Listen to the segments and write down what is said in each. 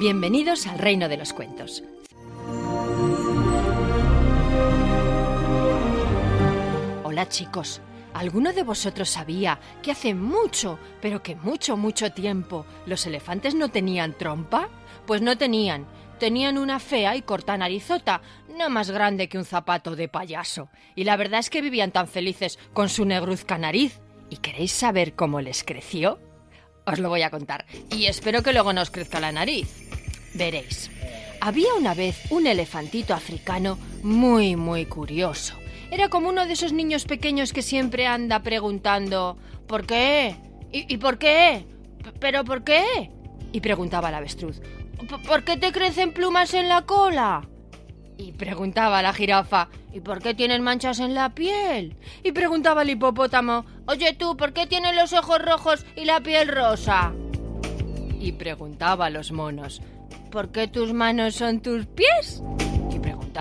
Bienvenidos al reino de los cuentos. Hola chicos, ¿alguno de vosotros sabía que hace mucho, pero que mucho tiempo, los elefantes no tenían trompa? Pues no tenían. Tenían una fea y corta narizota, no más grande que un zapato de payaso. Y la verdad es que vivían tan felices con su negruzca nariz. ¿Y queréis saber cómo les creció? Os lo voy a contar. Y espero que luego no os crezca la nariz. Veréis. Había una vez un elefantito africano muy curioso. Era como uno de esos niños pequeños que siempre anda preguntando ¿por qué? ¿Y por qué? ¿Pero por qué? Y preguntaba el avestruz ¿por qué te crecen plumas en la cola? Y preguntaba la jirafa ¿y por qué tienen manchas en la piel? Y preguntaba el hipopótamo oye tú, ¿por qué tienes los ojos rojos y la piel rosa? Y preguntaba a los monos ¿por qué tus manos son tus pies? Y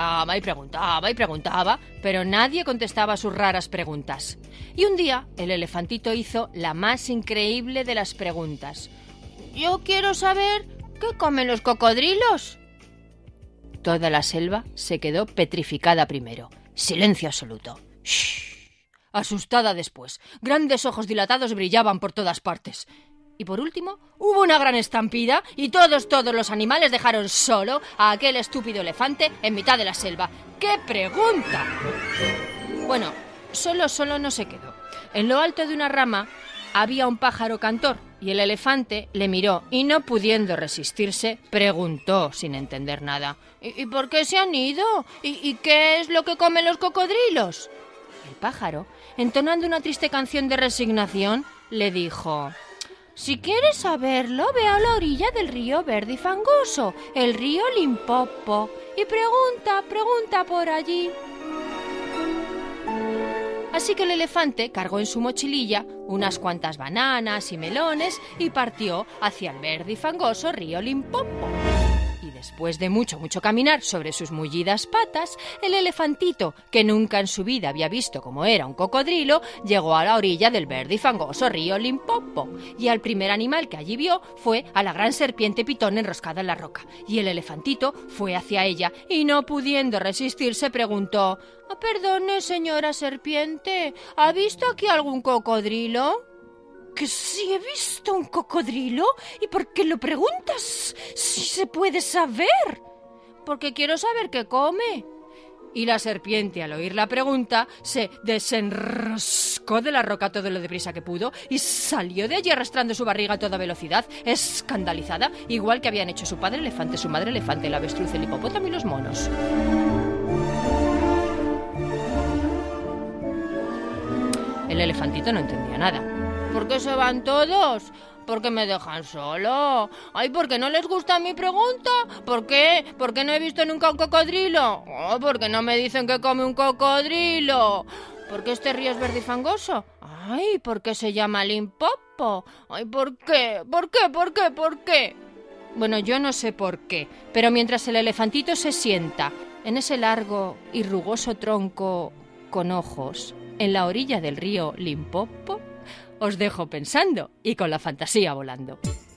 preguntaba, pero nadie contestaba a sus raras preguntas. Y un día el elefantito hizo la más increíble de las preguntas. Yo quiero saber ¿qué comen los cocodrilos? Toda la selva se quedó petrificada primero. Silencio absoluto. ¡Shh! Asustada después. Grandes ojos dilatados brillaban por todas partes. Y por último, hubo una gran estampida y todos los animales dejaron solo a aquel estúpido elefante en mitad de la selva. ¡Qué pregunta! Bueno, solo no se quedó. En lo alto de una rama había un pájaro cantor y el elefante le miró y no pudiendo resistirse, preguntó sin entender nada. ¿Y por qué se han ido? ¿Y qué es lo que comen los cocodrilos? El pájaro, entonando una triste canción de resignación, le dijo... Si quieres saberlo, ve a la orilla del río verde y fangoso, el río Limpopo, y pregunta por allí. Así que el elefante cargó en su mochililla unas cuantas bananas y melones y partió hacia el verde y fangoso río Limpopo. Y después de mucho caminar sobre sus mullidas patas, el elefantito, que nunca en su vida había visto cómo era un cocodrilo, llegó a la orilla del verde y fangoso río Limpopo. Y al primer animal que allí vio fue a la gran serpiente pitón enroscada en la roca. Y el elefantito fue hacia ella y no pudiendo resistirse preguntó «Perdone, señora serpiente, ¿ha visto aquí algún cocodrilo?» ¿Que sí he visto un cocodrilo? ¿Y por qué lo preguntas? Si se puede saber. Porque quiero saber qué come. Y la serpiente, al oír la pregunta, se desenroscó de la roca todo lo deprisa que pudo y salió de allí arrastrando su barriga a toda velocidad, escandalizada, igual que habían hecho su padre elefante, su madre elefante, el avestruz, el hipopótamo y los monos. El elefantito no entendía nada. ¿Por qué se van todos? ¿Por qué me dejan solo? Ay, ¿por qué no les gusta mi pregunta? ¿Por qué? ¿Por qué no he visto nunca un cocodrilo? Oh, ¿por qué no me dicen que come un cocodrilo? ¿Por qué este río es verde y fangoso? Ay, ¿por qué se llama Limpopo? Ay, ¿por qué? ¿Por qué? Bueno, yo no sé por qué, pero mientras el elefantito se sienta en ese largo y rugoso tronco con ojos en la orilla del río Limpopo, os dejo pensando y con la fantasía volando.